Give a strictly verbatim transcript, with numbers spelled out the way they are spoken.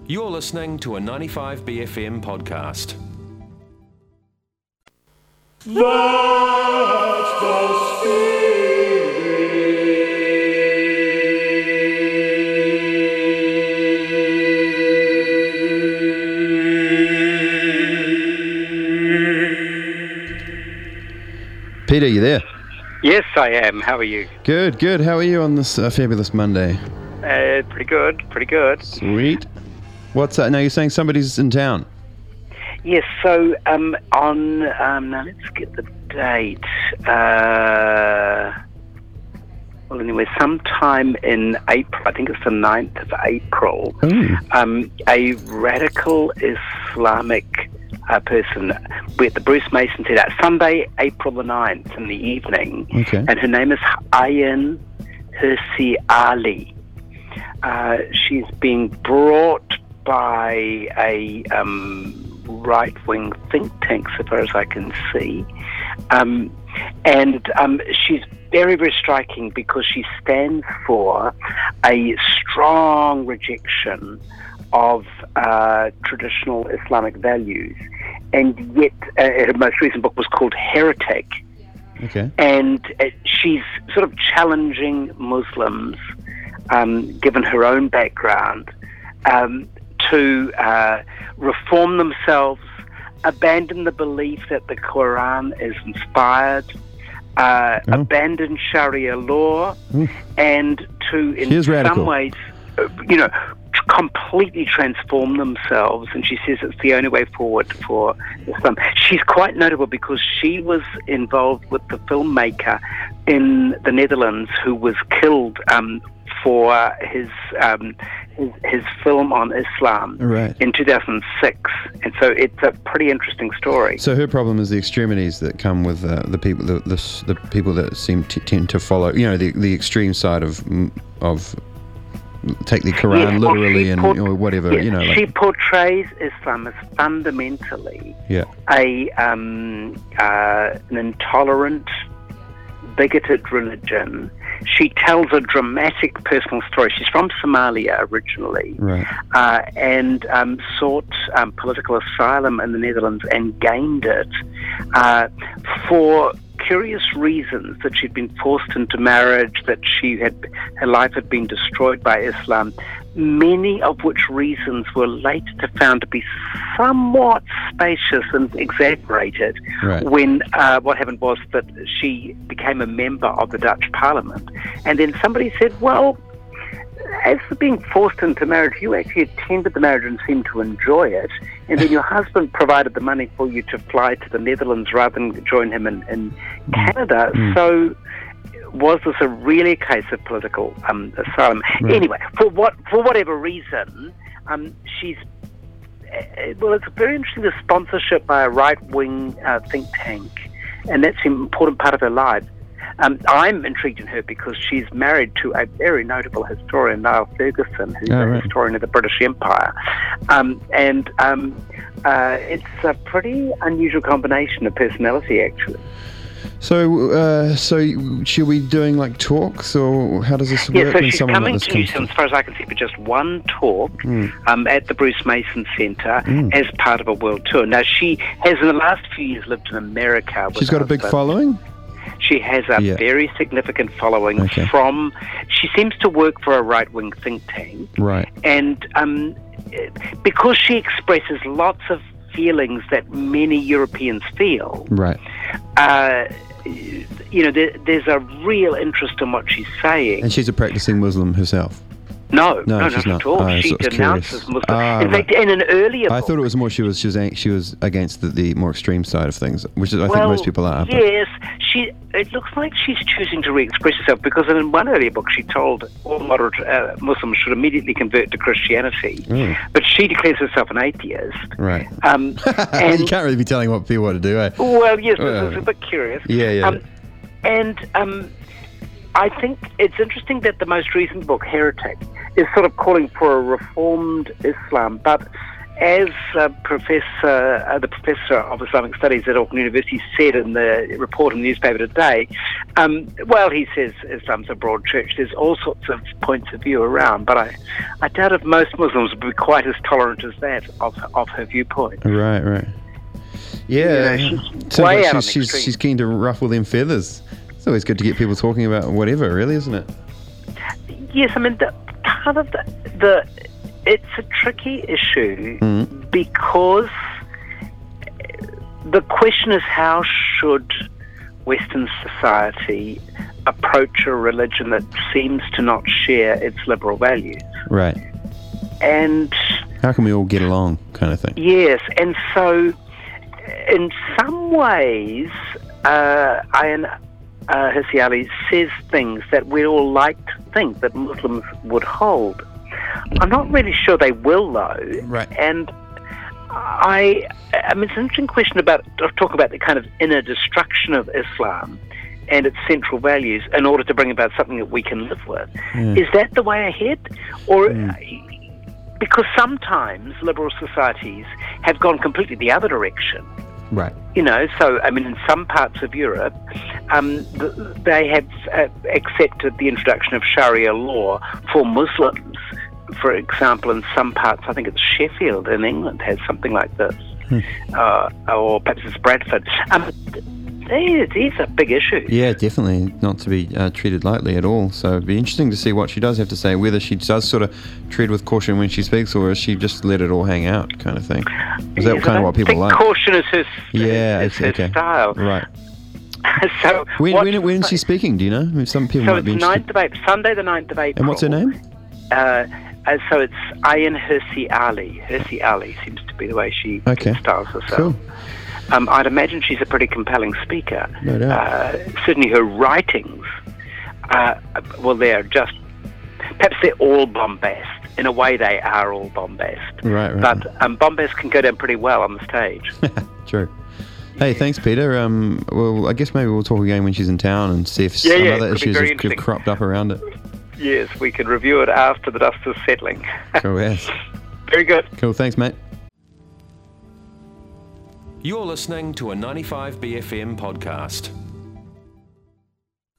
You're listening to a ninety-five B F M podcast. That's the spirit. Peter, you there? Yes, I am. How are you? Good, good. How are you on this uh, fabulous Monday? Uh, pretty good, pretty good. Sweet. What's that? Now you're saying somebody's in town? Yes, so um, on, um, now let's get the date. Uh, well, anyway, sometime in April, I think it's the ninth of April, um, a radical Islamic uh, person with the Bruce Mason Theatre, Sunday, April the ninth in the evening, Okay. and her name is Ayan Hirsi Ali. Uh, she's being brought by a um, right-wing think tank, so far as I can see. Um, and um, she's very, very striking because she stands for a strong rejection of uh, traditional Islamic values. And yet, uh, her most recent book was called Heretic. Okay. And uh, she's sort of challenging Muslims, um, given her own background, um, to uh, reform themselves, abandon the belief that the Quran is inspired, uh, Oh. abandon Sharia law, Ooh. and to, in She is some radical. ways, uh, you know, completely transform themselves. And she says it's the only way forward for Islam. She's quite notable because she was involved with the filmmaker in the Netherlands who was killed um, for his, um, his his film on Islam Right. in two thousand six, and so it's a pretty interesting story. So her problem is the extremities that come with uh, the people, the, the s- the people that seem to tend to follow, you know, the the extreme side of mm, of take the Quran Yes, well, literally she and port- or whatever, yes, you know. Like, she portrays Islam as fundamentally yeah. a um, uh, an intolerant, bigoted religion. She tells a dramatic personal story. She's from Somalia originally, Right. uh, and um, sought um, political asylum in the Netherlands and gained it uh, for curious reasons, that she'd been forced into marriage, that she had her life had been destroyed by Islam, many of which reasons were later found to be somewhat spacious and exaggerated. Right. When uh, what happened was that she became a member of the Dutch Parliament, and then somebody said, well, as for being forced into marriage, you actually attended the marriage and seemed to enjoy it, and then your husband provided the money for you to fly to the Netherlands rather than join him in, in Canada. Mm. So was this a really case of political um, asylum? Right. Anyway, for what for whatever reason, um, she's uh, well, it's very interesting, the sponsorship by a right-wing uh, think tank, and that's an important part of her life. Um, I'm intrigued in her because she's married to a very notable historian, Niall Ferguson, who's Oh, a right. historian of the British Empire. Um, and um, uh, it's a pretty unusual combination of personality, actually. So, uh, so should we doing like talks, or how does this work Yeah, so when she's someone coming like this to comes? New Zealand, as far as I can see, for just one talk Mm. um, at the Bruce Mason Centre Mm. as part of a world tour. Now, she has, in the last few years, lived in America. with She's got a big husband. following? She has a Yeah. very significant following Okay. from, she seems to work for a right-wing think tank. Right. And um, because she expresses lots of feelings that many Europeans feel, Right. uh, you know, there, there's a real interest in what she's saying. And she's a practicing Muslim herself. No, No, no, she's not not. at all. Oh, I she was denounces curious. Muslims. Ah, in right. fact, in an earlier I book, thought it was more she was she was ang- she was against the, the more extreme side of things, which is, I think well, most people are. but- yes, she. It looks like she's choosing to re-express herself, because in one earlier book she told all moderate uh, Muslims should immediately convert to Christianity, Mm. but she declares herself an atheist. Right. Um, you and can't really be telling what people what to do, eh? well, yes, Well, this is a bit curious. Yeah, yeah. Um, and um, I think it's interesting that the most recent book, Heretic, is sort of calling for a reformed Islam, but as uh, Professor, uh, the Professor of Islamic Studies at Auckland University said in the report in the newspaper today, um, well, he says Islam's a broad church. There's all sorts of points of view around, but I, I doubt if most Muslims would be quite as tolerant as that of of her viewpoint. Right, right. Yeah, You know, she's Sounds way like out on she's, the she's, extreme. she's keen to ruffle them feathers. It's always good to get people talking about whatever, really, isn't it? Yes, I mean, the, part of the, the it's a tricky issue Mm. because the question is, how should Western society approach a religion that seems to not share its liberal values? Right. And How can we all get along, kind of thing? yes, and so in some ways, uh, Ayan uh, Hirsi Ali says things that we all like to think that Muslims would hold. I'm not really sure they will, though. Right. And I, I mean, it's an interesting question about talk about the kind of inner destruction of Islam and its central values in order to bring about something that we can live with. Yeah. Is that the way ahead, or? Mm. Because sometimes liberal societies have gone completely the other direction. Right. You know, so, I mean, in some parts of Europe, um, th- they have uh, accepted the introduction of Sharia law for Muslims. For example, in some parts, I think it's Sheffield in England has something like this, Hmm. uh, or perhaps it's Bradford. Um, these, these are big issues. Yeah, definitely not to be uh, treated lightly at all. So it'd be interesting to see what she does have to say, whether she does sort of tread with caution when she speaks, or is she just let it all hang out, kind of thing. Is that Yes, kind I of what people think like? caution is her, Yeah, is her okay. style. Right. so When what- when when is she speaking? Do you know? I mean, some people So might it's be interested. ninth of April, Sunday the ninth of April. And what's her name? Uh, uh, so it's Ayan Hirsi Ali. Hirsi Ali seems to be the way she Okay. styles herself. Cool. Um, I'd imagine she's a pretty compelling speaker. No doubt. Uh, certainly her writings, uh, well, they're just, perhaps they're all bombast. In a way, they are all bombast. Right, right. But um, bombast can go down pretty well on the stage. True. Hey, thanks, Peter. Um, well, I guess maybe we'll talk again when she's in town and see if Yeah, some yeah, other could be issues very have, have interesting. cropped up around it. Yes, we can review it after the dust is settling. Cool, yes. Very good. Cool, thanks, mate. You're listening to a ninety-five B F M podcast.